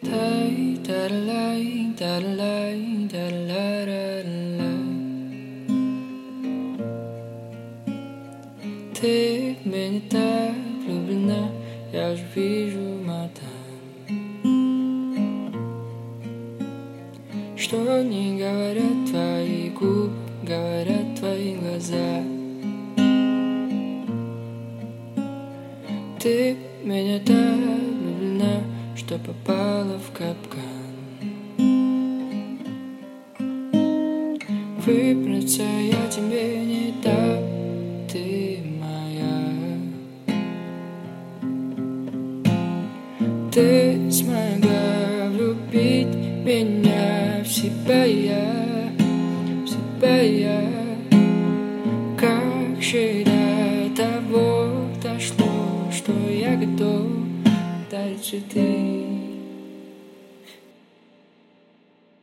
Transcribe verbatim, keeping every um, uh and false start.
Ты в меня так влюблена, я же вижу, мадам, что не говорят твои губы, говорят твои глаза. Ты в меня так влюблена, что попала в капкан. Выбраться я тебе не дам, ты моя. Ты смогла влюбить меня в себя, я, в себя я. Как же до того дошло, что я готов дать цветы.